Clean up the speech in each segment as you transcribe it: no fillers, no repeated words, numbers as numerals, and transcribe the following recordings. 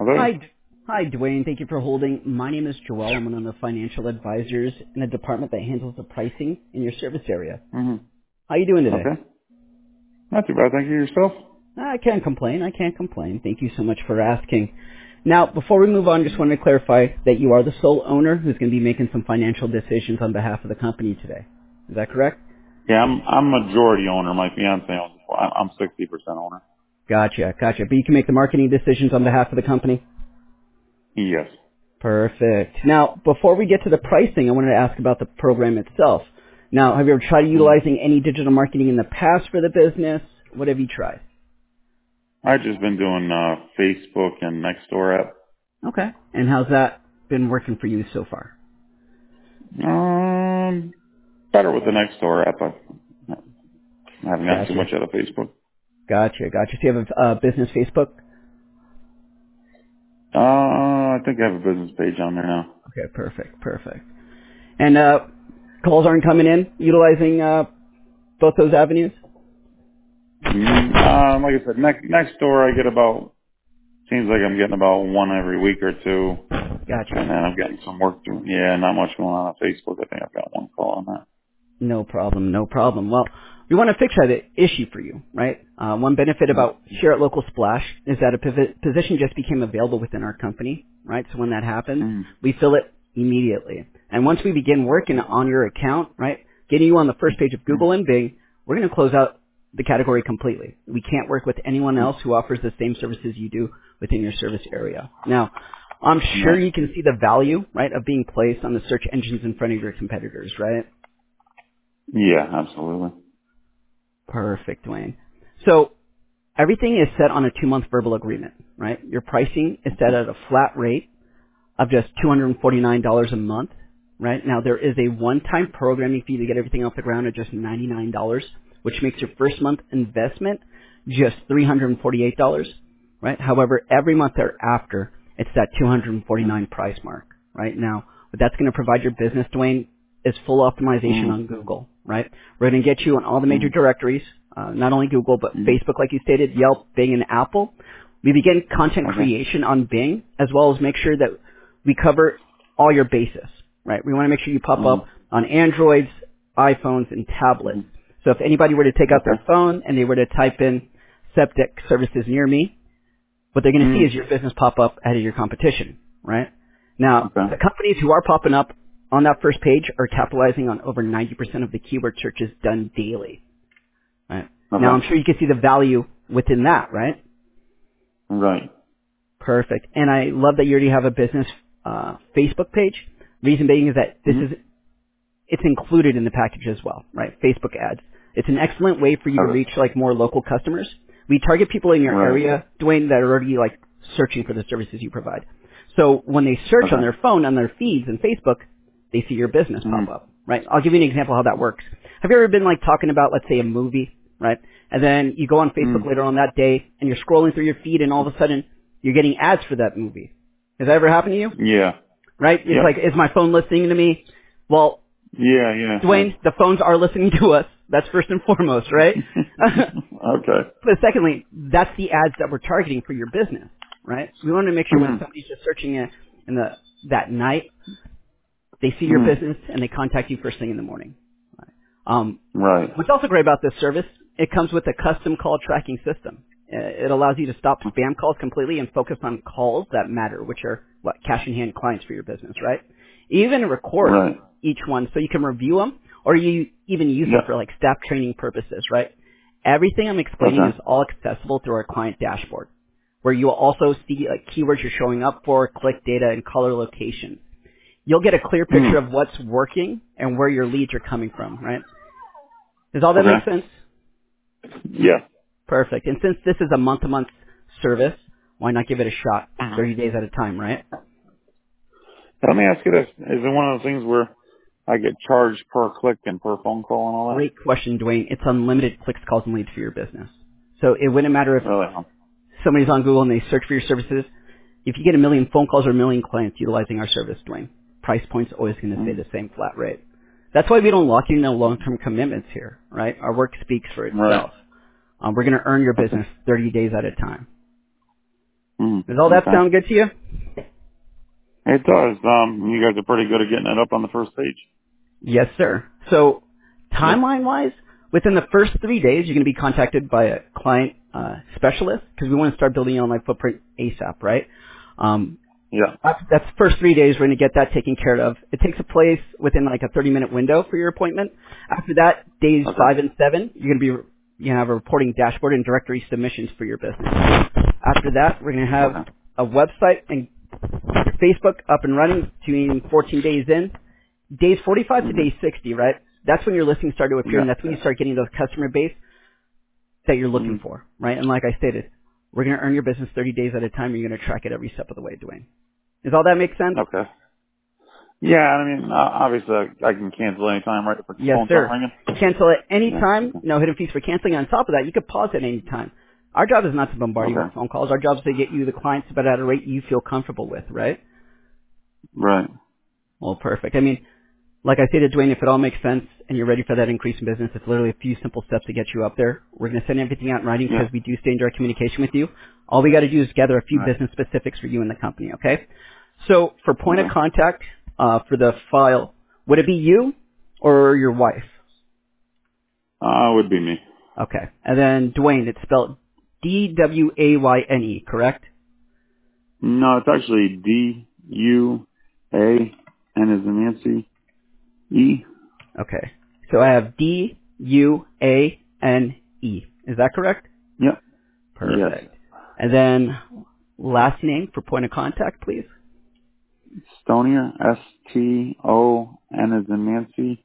Hello? Hi, Dwayne. Thank you for holding. My name is Joel. I'm one of the financial advisors in the department that handles the pricing in your service area. Mm-hmm. How you doing today? Okay. Not too bad, thank you. Yourself? I can't complain. Thank you so much for asking. Now, before we move on, just wanted to clarify that you are the sole owner who's going to be making some financial decisions on behalf of the company today. Is that correct? Yeah, I'm majority owner. My fiance owns. I'm 60% owner. Gotcha. But you can make the marketing decisions on behalf of the company? Yes. Perfect. Now, before we get to the pricing, I wanted to ask about the program itself. Now, have you ever tried utilizing any digital marketing in the past for the business? What have you tried? I've just been doing Facebook and Nextdoor app. Okay. And how's that been working for you so far? Better with the Nextdoor app. I haven't gotten too Gotcha. much out of Facebook. So you have a business Facebook? I think I have a business page on there now. Okay, perfect. And calls aren't coming in utilizing both those avenues? Like I said, Nextdoor I get about, seems like I'm getting about one every week or two. And Gotcha. then I'm getting some work doing. Yeah, not much going on Facebook. I think I've got one call on that. No problem. Well, we want to fix that issue for you, right? One benefit about here at Local Splash is that a position just became available within our company, right? So when that happens, we fill it immediately. And once we begin working on your account, right, getting you on the first page of Google and Bing, we're going to close out the category completely. We can't work with anyone else who offers the same services you do within your service area. Now, I'm sure you can see the value, right, of being placed on the search engines in front of your competitors, right? Yeah, absolutely. Perfect, Dwayne. So everything is set on a 2-month verbal agreement, right? Your pricing is set at a flat rate of just $249 a month, right? Now there is a one-time programming fee to get everything off the ground at just $99, which makes your first month investment just $348, right? However, every month thereafter, it's that $249 price mark, right? Now, what that's going to provide your business, Dwayne, is full optimization on Google, right? We're going to get you on all the major directories, not only Google, but Facebook, like you stated, Yelp, Bing, and Apple. We begin content creation on Bing, as well as make sure that we cover all your bases, right? We want to make sure you pop up on Androids, iPhones, and tablets. So if anybody were to take out their phone and they were to type in septic services near me, what they're going to see is your business pop up ahead of your competition, right? Now, the companies who are popping up on that first page are capitalizing on over 90% of the keyword searches done daily. Right? Now, I'm sure you can see the value within that, right? Right. Perfect. And I love that you already have a business Facebook page. Reason being is that it's included in the package as well, right? Facebook ads. It's an excellent way for you to reach like more local customers. We target people in your area, Dwayne, that are already like searching for the services you provide. So when they search on their phone, on their feeds and Facebook, they see your business pop up, right? I'll give you an example how that works. Have you ever been like talking about, let's say, a movie, right? And then you go on Facebook later on that day and you're scrolling through your feed and all of a sudden you're getting ads for that movie. Has that ever happened to you? Yeah. Right? It's like, is my phone listening to me? Well, Dwayne, the phones are listening to us. That's first and foremost, right? But secondly, that's the ads that we're targeting for your business, right? We want to make sure when somebody's just searching it in that night, they see your business and they contact you first thing in the morning. What's also great about this service, it comes with a custom call tracking system. It allows you to stop spam calls completely and focus on calls that matter, which are cash in hand clients for your business, right? You even record each one so you can review them or you even use them for like staff training purposes, right? Everything I'm explaining is all accessible through our client dashboard, where you'll also see like keywords you're showing up for, click data, and caller location. You'll get a clear picture of what's working and where your leads are coming from, right? Does all that make sense? Yeah. Perfect. And since this is a month-to-month service, why not give it a shot 30 days at a time, right? Let me ask you this. Is it one of those things where I get charged per click and per phone call and all that? Great question, Dwayne. It's unlimited clicks, calls, and leads for your business. So it wouldn't matter if somebody's on Google and they search for your services. If you get 1 million phone calls or 1 million clients utilizing our service, Dwayne, price point's always going to stay the same flat rate. That's why we don't lock you into long-term commitments here, right? Our work speaks for itself. We're going to earn your business 30 days at a time. Does all that Okay. sound good to you? It does. You guys are pretty good at getting it up on the first page. Yes, sir. So, Yeah. timeline-wise, within the first 3 days, you're going to be contacted by a client specialist because we want to start building your online footprint ASAP, right? Um, Yeah. that's the first 3 days. We're going to get that taken care of. It takes a place within like a 30-minute window for your appointment. After that, days Okay. 5 and 7, you're going to be have a reporting dashboard and directory submissions for your business. After that, we're going to have Okay. a website and your Facebook up and running between 14 days in. Days 45 to hmm day 60, right? That's when your listings start to appear, Yeah. and that's when you start getting those customer base that you're hmm looking for, right? And like I stated, we're going to earn your business 30 days at a time, and you're going to track it every step of the way, Dwayne. Does all that make sense? Okay. Yeah, I mean, obviously I can cancel anytime, right? If the Yes, phone starts sir. ringing. Cancel at any Yeah. time. Okay. No hidden fees for canceling. On top of that, you could pause at any time. Our job is not to bombard you with Okay. phone calls. Our job is to get you the clients, but at a rate you feel comfortable with, right? Right. Well, perfect. I mean, like I stated, Dwayne, if it all makes sense and you're ready for that increase in business, it's literally a few simple steps to get you up there. We're going to send everything out in writing Yeah. because we do stay in direct communication with you. All we got to do is gather a few Right. business specifics for you and the company, okay? So for point of Okay. contact for the file, would it be you or your wife? Would be me. Okay. And then Dwayne, it's spelled D-W-A-Y-N-E, correct? No, it's actually D-U-A-N as in Nancy, E. Okay. So I have D-U-A-N-E. Is that correct? Yep. Yes. Perfect. And then last name for point of contact, please. Stonier, S-T-O-N as in Nancy,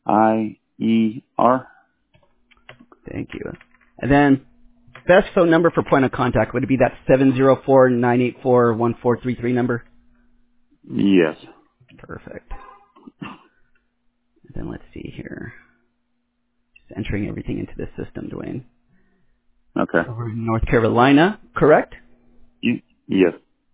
I-E-R. Thank you. And then best phone number for point of contact, would it be that 704-984-1433 number? Yes. Perfect. And then let's see here. Just entering everything into the system, Dwayne. Okay. So we're in North Carolina, correct? Yes.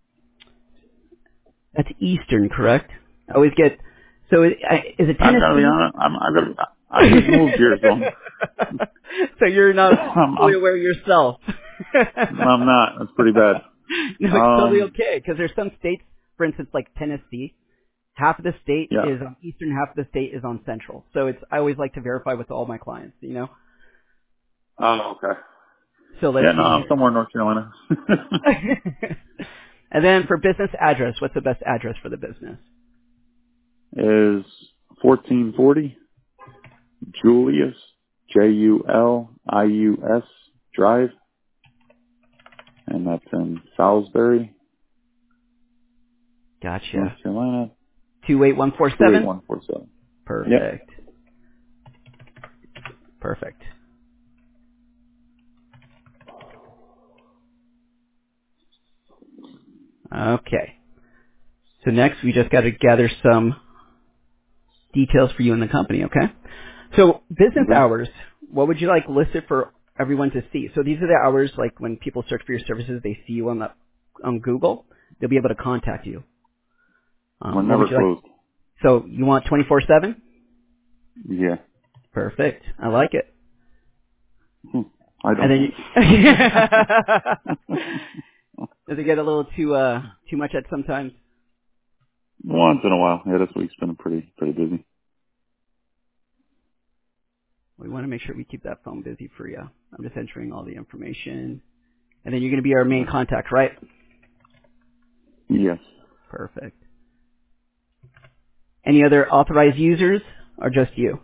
That's Eastern, correct? I always get, so is it I gotta be Tennessee? honest, I just moved here, so So you're not fully I'm aware yourself. not. That's pretty bad. No, it's totally okay because there's some states, for instance, like Tennessee. Half of the state Yeah. is on eastern, half of the state is on central. So it's I always like to verify with all my clients, you know. Oh, okay. So let's Yeah, no, see I'm here. somewhere in North Carolina. And then for business address, what's the best address for the business? Is 1440 Julius, Julius Drive, and that's in Salisbury, North Gotcha. Carolina, 28147. 28147. Yep. Perfect. Perfect. Okay. So next, we just got to gather some details for you and the company, okay? So business Okay. hours, what would you like listed for everyone to see? So these are the hours, like when people search for your services, they see you on Google, they'll be able to contact you. We're What would never you like? closed. So you want 24/7? Yeah. Perfect. I like it. I And then don't. does it get a little too much at sometimes? Once in a while. Yeah, this week's been pretty busy. We want to make sure we keep that phone busy for you. I'm just entering all the information. And then you're going to be our main Okay. contact, right? Yes. Perfect. Any other authorized users or just you?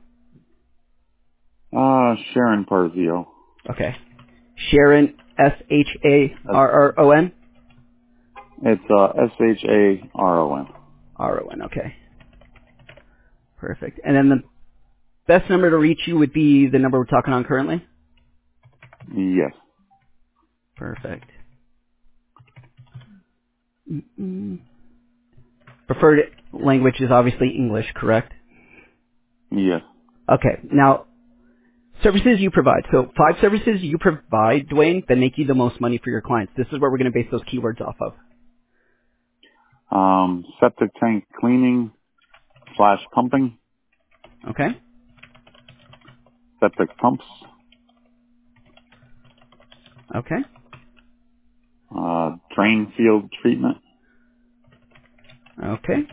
Sharon Parzio. Okay. Sharon, S-H-A-R-R-O-N? It's Sharon. R-O-N, okay. Perfect. And then the best number to reach you would be the number we're talking on currently? Yes. Perfect. Mm-mm. Preferred language is obviously English, correct? Yes. Okay. Now, services you provide. So 5 services you provide, Dwayne, that make you the most money for your clients. This is where we're going to base those keywords off of. Septic tank cleaning / pumping, Okay? septic pumps, Okay? drain field treatment. Okay.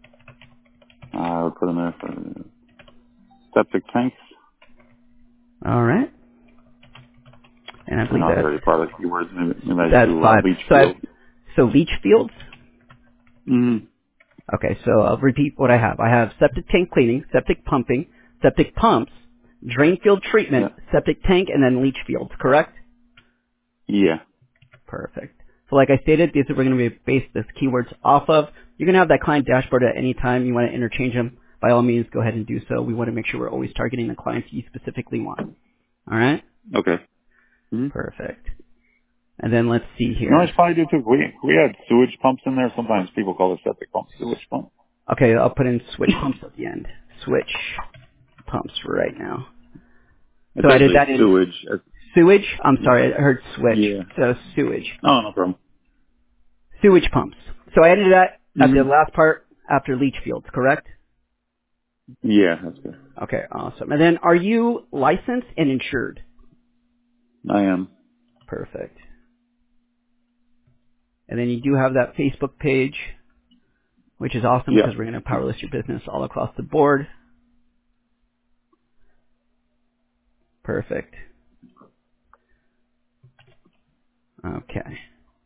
I would put in there for septic tanks. All right. And I And believe I'll tell you part of the keywords. Maybe I that's do 5. leach So field. leach fields. Mm-hmm. Okay, so I'll repeat what I have. I have septic tank cleaning, septic pumping, septic pumps, drain field treatment, Yeah. septic tank, and then leach fields, correct? Yeah. Perfect. So like I stated, these are we're going to be based this keywords off of. You can have that client dashboard at any time. You want to interchange them. By all means, go ahead and do so. We want to make sure we're always targeting the clients you specifically want. All right? Okay. Mm-hmm. Perfect. And then let's see You know what I here. should probably do too? We had sewage pumps in there. Sometimes people call it septic pump, sewage pump. Okay, I'll put in switch pumps at the end. Switch pumps right now. It's So I did actually that in sewage. sewage. I'm sorry, I heard switch. Yeah. So sewage. Oh, no problem. Sewage pumps. So I added that at the Mm-hmm. last part after leach fields, correct? Yeah, that's good. Okay, awesome. And then are you licensed and insured? I am. Perfect. And then you do have that Facebook page, which is awesome Yeah. because we're going to power list your business all across the board. Perfect. Okay.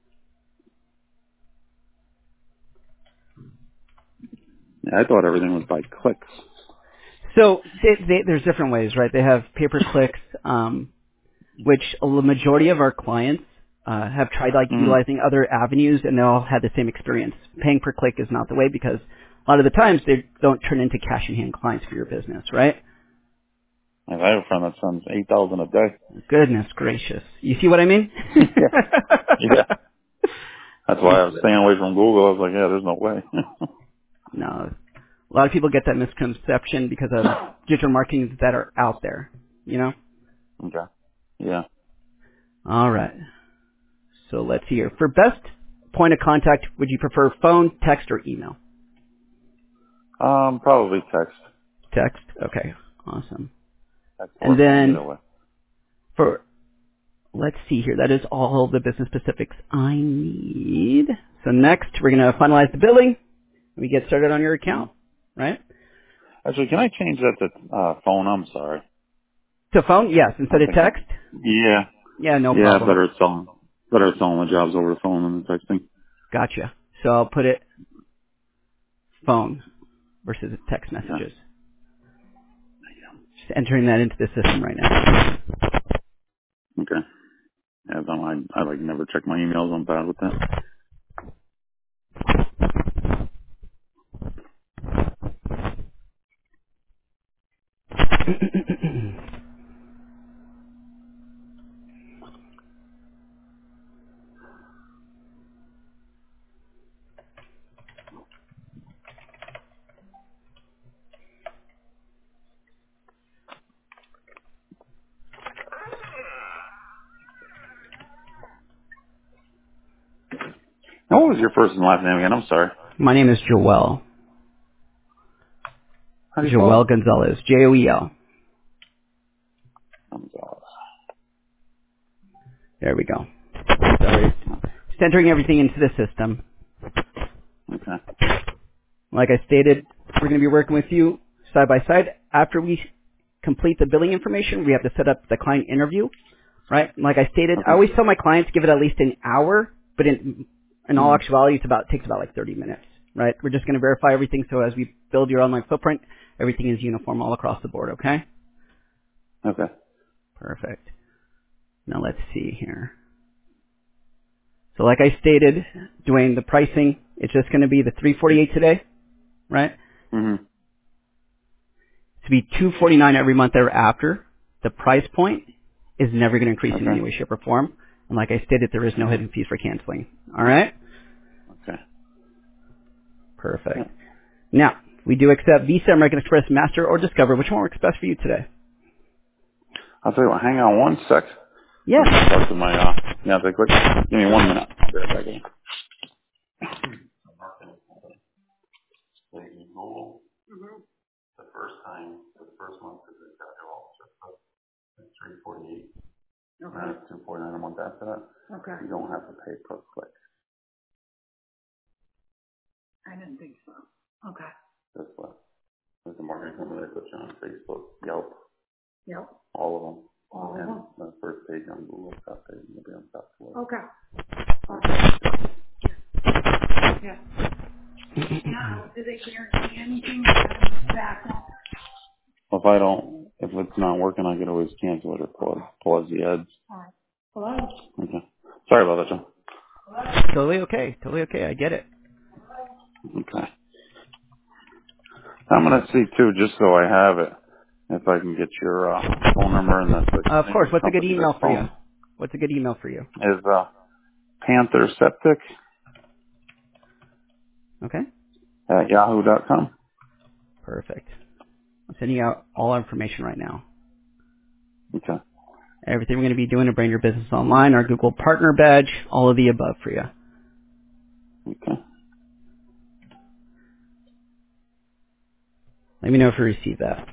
Yeah, I thought everything was by clicks. So there's different ways, right? They have pay-per-clicks, which the majority of our clients have tried like Mm-hmm. utilizing other avenues, and they all had the same experience. Paying per click is not the way because a lot of the times they don't turn into cash in hand clients for your business, right? I have a friend that sends 8,000 a day. Goodness gracious. You see what I mean? Yeah. Yeah. That's why I was staying away from Google. I was like, yeah, there's no way. No. A lot of people get that misconception because of digital marketing that are out there, you know? Okay. Yeah. All right. So let's see here. For best point of contact, would you prefer phone, text, or email? Probably text. Text. Okay. Awesome. Text And or phone, either then way. for, let's see here. That is all the business specifics I need. So next, we're going to finalize the billing. We get started on your Mm-hmm. account, right? Actually, can I change that to phone? I'm sorry. To phone? Yes. Instead I'm of thinking. text? Yeah. Yeah, no Yeah, problem. better at selling the jobs over the phone than the texting. Gotcha. So I'll put it phone versus text Okay. messages. Just entering that into the system right now. Okay. Yeah, I like never check my emails. I'm bad with that. Now, what was your first and last name again? I'm sorry. My name is Joel. How do you spell Joel Gonzalez. Joel. it? Gonzalez. There we go. Sorry. Just entering everything into the system. Okay. Like I stated, we're going to be working with you side by side. After we complete the billing information, we have to set up the client interview, right? And like I stated, I Okay. always tell my clients give it at least an hour, but in all Mm-hmm. actuality, takes about like 30 minutes, right? We're just going to verify everything so as we build your online footprint, everything is uniform all across the board, okay? Okay. Perfect. Now let's see here. So like I stated, Dwayne, the pricing, it's just going to be the $348 today, right? Mm-hmm. To be $249 every month thereafter. The price point is never going to increase in any Okay. way, shape, or form. And like I stated, there is no hidden fees for canceling. All right? Okay. Yeah. Perfect. Now, we do accept Visa, American Express, Master, or Discover. Which one works best for you today? I'll tell you what. Hang on one sec. Yeah. I'm gonna talk to my yeah, they quick. Give me 1 minute. I'll be right back in. The first time, the first month is exactly all. It's 348. Okay. 249 a month after that. Okay. You don't have to pay per click. I didn't think so. Okay. That's what. There's a marketing company that puts you on Facebook, Yelp, Yep. all of them. All of them. The first page on Google, top page, you'll be on top floor. Okay. Yeah. Now, do they guarantee anything back on? Well, if it's not working, I could always cancel it or pause the ads. All right. Hello? Okay. Sorry about that, John. Totally okay. Totally okay. I get it. Okay. I'm going to see, too, just so I have it, if I can get your phone number and the Of name course. of the What's a good company email that's for you? phone What's a good email for you? is Panther Septic Okay. at yahoo.com. Perfect. I'm sending you out all our information right now. Okay. Everything we're going to be doing to bring your business online, our Google Partner Badge, all of the above for you. Okay. Let me know if you receive that.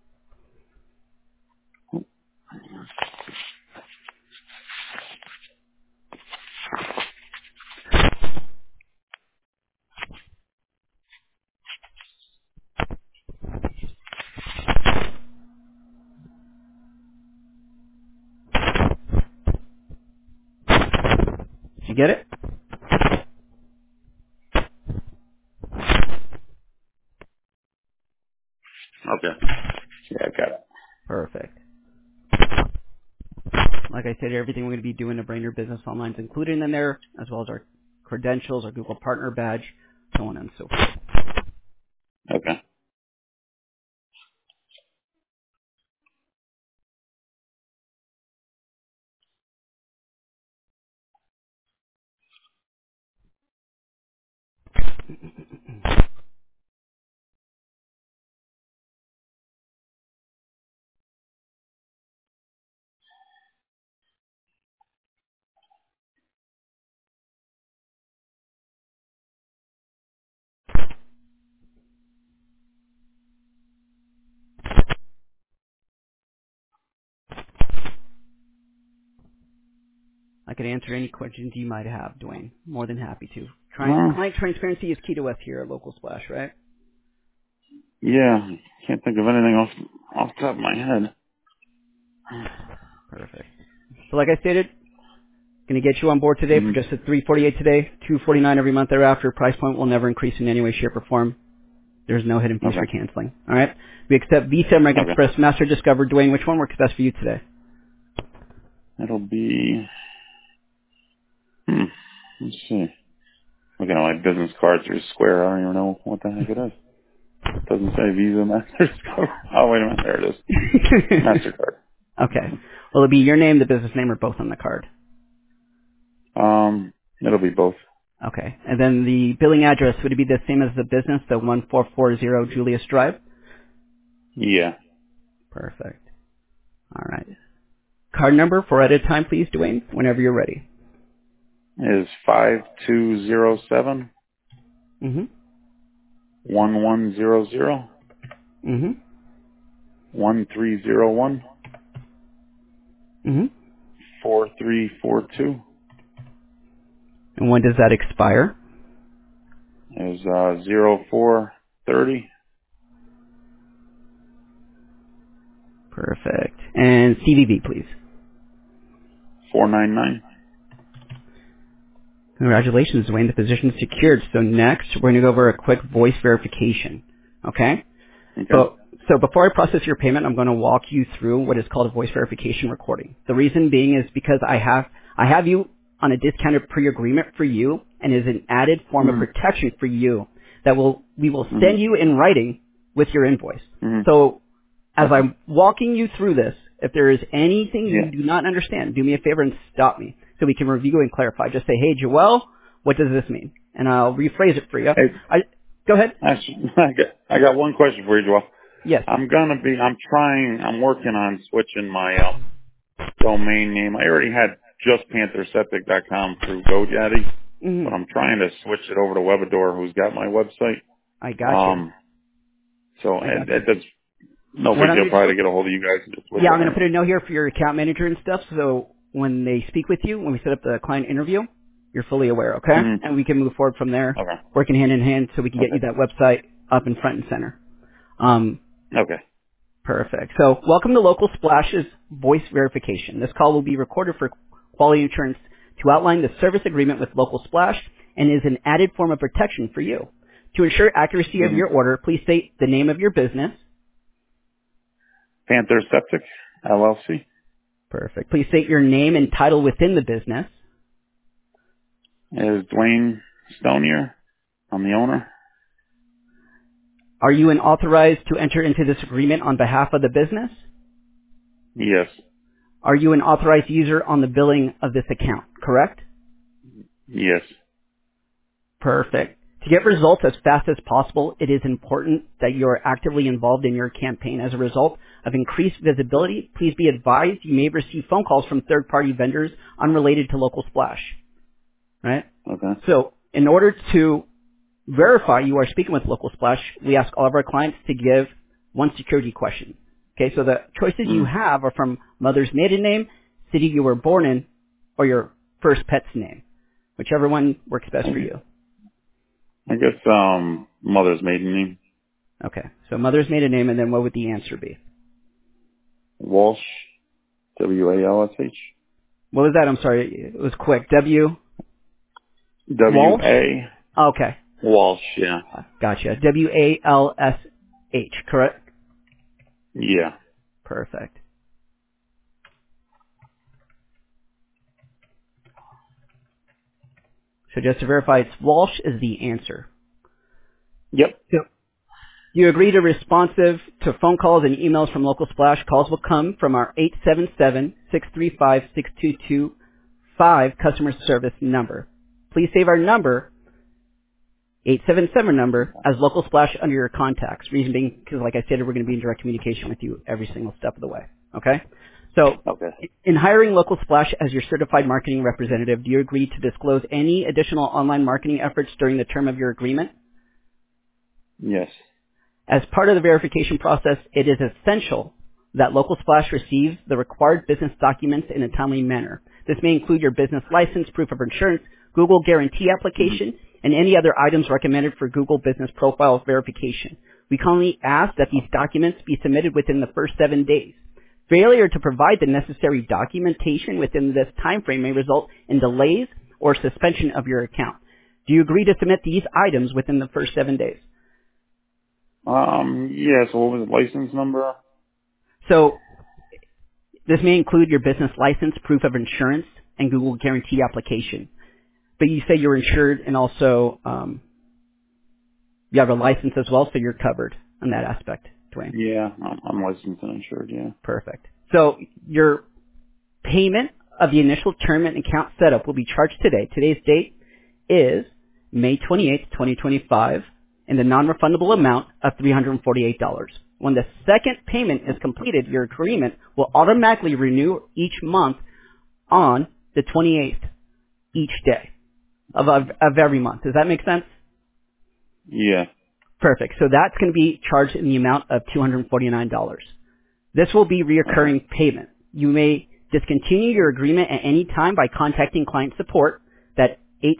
Did you get it? Okay. Yeah, I got it. Perfect. Like I said, everything we're going to be doing to bring your business online is included in there, as well as our credentials, our Google Partner Badge, so on and so forth. Okay. I can answer any questions you might have, Dwayne. More than happy to. Well, Client transparency is key to us here at Local Splash, right? yeah, can't think of anything off the top of my head. Perfect. So like I stated, going to get you on board today for Mm-hmm. just at $348 today, $249 every month thereafter. Price point will never increase in any way, shape, or form. There's no hidden fees for Okay. canceling. All right? We accept Visa, American Okay. Express, Master, Discover. Dwayne, which one works best for you today? It'll be, let's see. Looking at my business cards through Square. I don't even know what the heck it is. Doesn't say Visa, MasterCard. Oh, wait a minute. There it is. MasterCard. Okay. Will it be your name, the business name, or both on the card? It'll be both. Okay. And then the billing address, would it be the same as the business, the 1440 Julius Drive? Yeah. Perfect. All right. Card number for at a time, please, Dwayne, whenever you're ready. Is 5207 Mm-hmm. 1100 Mm-hmm. 1301 Mm-hmm. 4342 And when does that expire? is 0430 Perfect. And CVV, please. 499. Congratulations, Dwayne. The position's secured. So next, we're going to go over a quick voice verification. Okay? Okay. So before I process your payment, I'm going to walk you through what is called a voice verification recording. The reason being is because I have you on a discounted pre-agreement for you and is an added form of Mm-hmm. protection for you that we will send Mm-hmm. you in writing with your invoice. Mm-hmm. So as Okay. I'm walking you through this, if there is anything Yeah. you do not understand, do me a favor and stop me so we can review and clarify. Just say, hey, Joelle, what does this mean? And I'll rephrase it for you. Hey, Go ahead. actually, I got one question for you, Joel. Yes. I'm working on switching my domain name. I already had just PantherSeptic.com through GoDaddy, but Mm-hmm. I'm trying to switch it over to Webador, who's got my website. I got you. So I got you. that's no What big I'm deal going to probably do, to get a hold of you guys and just switch yeah, I'm over. going to put a note here for your account manager and stuff. So when they speak with you, when we set up the client interview, You're fully aware, okay? Mm-hmm. And we can move forward from there, Okay. working hand in hand so we can get Okay. you that website up in front and center. Okay. Perfect. So welcome to Local Splash's voice verification. This call will be recorded for quality assurance to outline the service agreement with Local Splash and is an added form of protection for you. To ensure accuracy of your order, please state the name of your business. Panther Septic, LLC. Perfect. Please state your name and title within the business. Is Dwayne Stonier. I'm the owner. Are you an authorized to enter into this agreement on behalf of the business? Yes. Are you an authorized user on the billing of this account, correct? Yes. Perfect. To get results as fast as possible, it is important that you are actively involved in your campaign. As a result of increased visibility, please be advised you may receive phone calls from third-party vendors unrelated to Local Splash. Right? Okay. So in order to verify you are speaking with Local Splash, we ask all of our clients to give one security question. Okay, so the choices you have are from mother's maiden name, city you were born in, or your first pet's name. Whichever one works best for you. I guess, mother's maiden name. Okay, so mother's maiden name, and then what would the answer be? Walsh. W-A-L-S-H. What was that? I'm sorry, it was quick. W? W-A. Okay. Walsh, yeah. Gotcha. W-A-L-S-H, correct? Yeah. Perfect. So just to verify, it's Walsh is the answer. Yep. So you agree to responsive to phone calls and emails from Local Splash. Calls will come from our 877-635-6225 customer service number. Please save our number, 877 number, as Local Splash under your contacts. Reason being, because like I said, we're going to be in direct communication with you every single step of the way. Okay? So, in hiring Local Splash as your certified marketing representative, do you agree to disclose any additional online marketing efforts during the term of your agreement? Yes. As part of the verification process, it is essential that Local Splash receives the required business documents in a timely manner. This may include your business license, proof of insurance, Google Guarantee application, and any other items recommended for Google Business Profile verification. We kindly ask that these documents be submitted within the first 7 days. Failure to provide the necessary documentation within this time frame may result in delays or suspension of your account. Do you agree to submit these items within the first 7 days? Yeah, so what was the license number? So this may include your business license, proof of insurance, and Google Guarantee application. But you say you're insured and also you have a license as well, so you're covered on that aspect, Dwayne. Yeah, I'm licensed and insured, yeah. Perfect. So your payment of the initial term and account setup will be charged today. Today's date is May 28th, 2025, in the non-refundable amount of $348. When the second payment is completed, your agreement will automatically renew each month on the 28th each day of every month. Does that make sense? Yeah. Perfect. So that's going to be charged in the amount of $249. This will be reoccurring payment. You may discontinue your agreement at any time by contacting client support. That's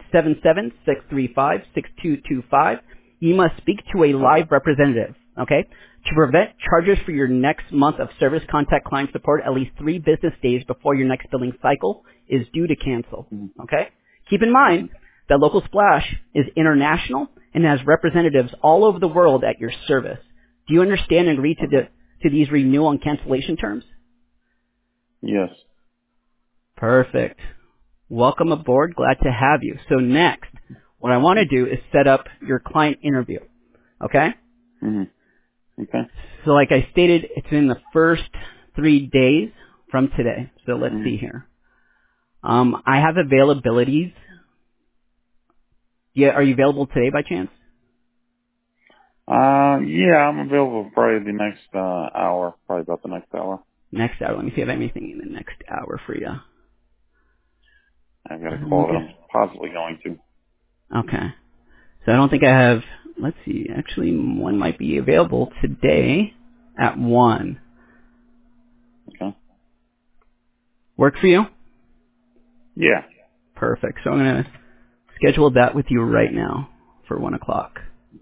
877-635-6225. You must speak to a live representative, okay? To prevent charges for your next month of service, contact client support at least 3 business days before your next billing cycle is due to cancel, okay? Keep in mind that Local Splash is international and has representatives all over the world at your service. Do you understand and agree to these renewal and cancellation terms? Yes. Perfect. Welcome aboard. Glad to have you. So next, what I want to do is set up your client interview. Okay? Okay. So like I stated, it's in the first 3 days from today. So let's see here. I have availabilities. Yeah, are you available today by chance? Yeah, I'm available probably the next hour, probably about the next hour. Next hour. Let me see if I have anything in the next hour for you. I've got a call that I'm possibly going to. Okay. So I don't think I have, let's see, actually one might be available today at 1. Okay. Work for you? Yeah. Perfect. So I'm going to scheduled that with you right now for 1 o'clock.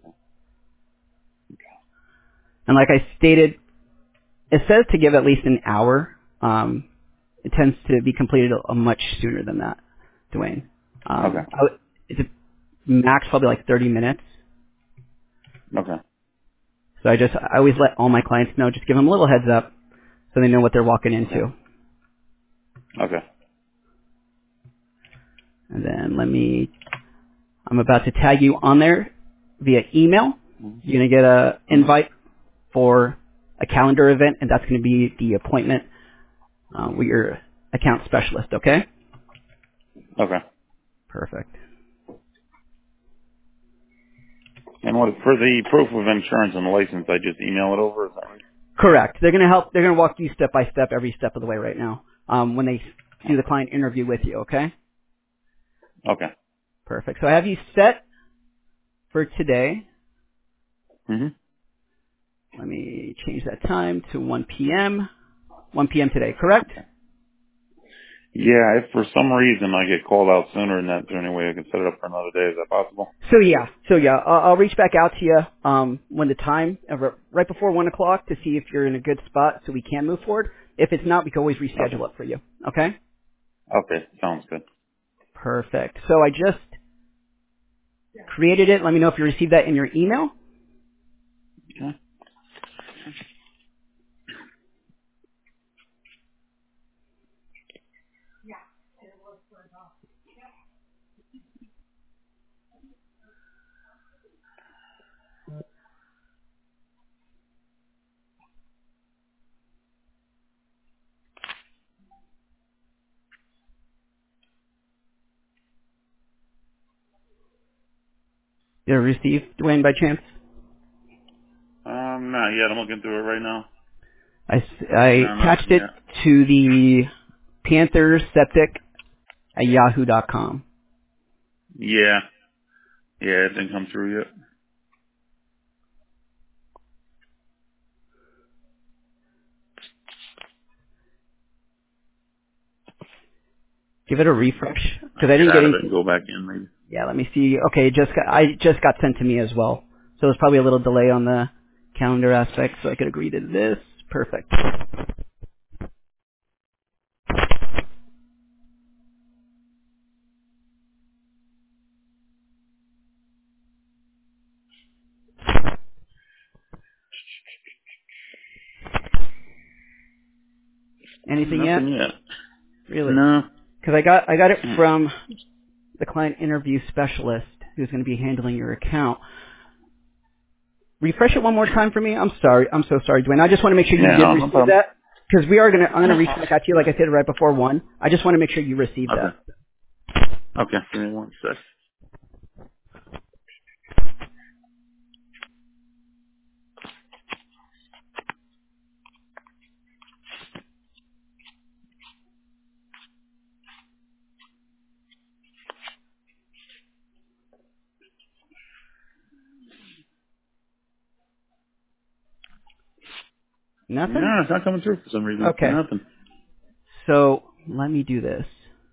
And like I stated, it says to give at least an hour. It tends to be completed a much sooner than that, Dwayne. Okay. It's a max probably like 30 minutes. Okay. So I always let all my clients know, just give them a little heads up so they know what they're walking into. Okay. And then I'm about to tag you on there via email. You're going to get an invite for a calendar event, and that's going to be the appointment with your account specialist, okay? Okay. Perfect. And what for the proof of insurance and the license? I just email it over. Is that right? Correct. They're going to help. They're going to walk you step by step, every step of the way right now when they do the client interview with you, okay? Okay. Perfect. So I have you set for today. Mhm. Let me change that time to 1 p.m. 1 p.m. today, correct? Yeah. If for some reason I get called out sooner than that, is there any way I can set it up for another day? Is that possible? So yeah, I'll reach back out to you when the time, right before 1 o'clock, to see if you're in a good spot so we can move forward. If it's not, we can always reschedule it for you. Okay? Okay. Sounds good. Perfect. So I just created it. Let me know if you received that in your email. Okay. Did you receive, Dwayne, by chance? Not yet. I'm looking through it right now. I No, attached nothing it yet. to the PantherSeptic@yahoo.com. Yeah. Yeah, it didn't come through yet. Give it a refresh I because can I get didn't get out of it anything. and go back in maybe. Yeah, let me see. Okay, I just got sent to me as well. So there's probably a little delay on the calendar aspect, so I could agree to this. Perfect. Anything yet? Nothing yet. Really? No. Because I got it Hmm. from the client interview specialist who's going to be handling your account. Refresh it one more time for me. I'm sorry. I'm so sorry, Dwayne. I just want to make sure you Yeah, did no receive problem. that because I'm gonna reach back out to you like I said right before 1. I just want to make sure you received Okay. that. Okay. Give me 1 sec. Nothing? No, it's not coming through for some reason. Okay. Nothing. So let me do this.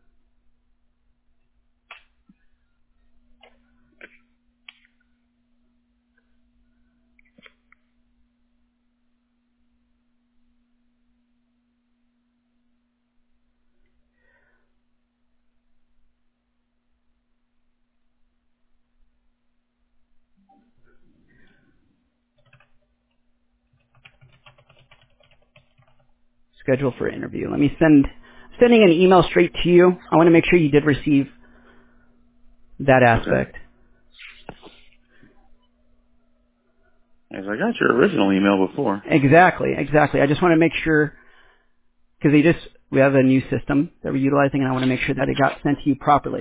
Schedule for interview. Let me sending an email straight to you. I want to make sure you did receive that Okay. aspect. As I got your original email before. Exactly. I just want to make sure because we have a new system that we're utilizing, and I want to make sure that it got sent to you properly.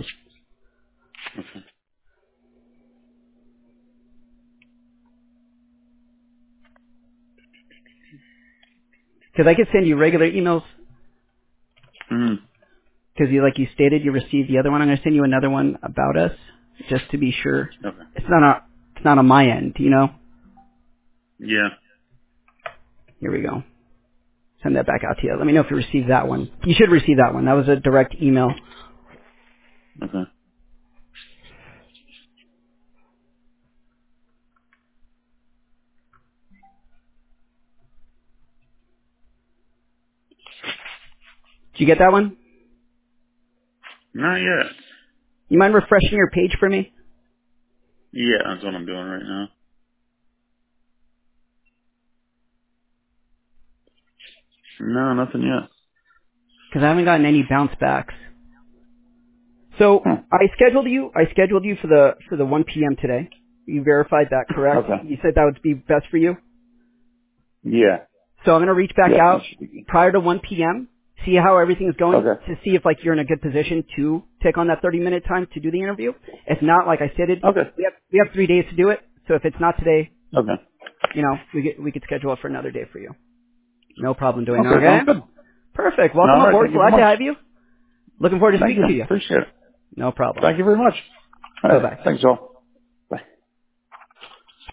Because I could send you regular emails Mm. because like you stated, you received the other one. I'm going to send you another one about us just to be sure. Okay. It's not on my end, you know. Yeah. Here we go. Send that back out to you. Let me know if you received that one. You should receive that one. That was a direct email. Okay. Did you get that one? Not yet. You mind refreshing your page for me? Yeah, that's what I'm doing right now. No, nothing yet. Because I haven't gotten any bounce backs. So Huh. I scheduled you for the 1 p.m. today. You verified that, correct? Okay. You said that would be best for you. Yeah. So I'm going to reach back Yeah, that out should be good. prior to 1 p.m. See how everything's going Okay. to see if like you're in a good position to take on that 30-minute time to do the interview. If not, like I said, Okay. we have 3 days to do it. So if it's not today, Okay. we could schedule it for another day for you. No problem doing that. Okay, Okay. sounds good. Perfect. Welcome All right, aboard. thank you very Glad to much. have you. Looking forward to Thank speaking you. to you. Appreciate it. No problem. Thank you very much. All Bye right. bye. Thanks, Joel.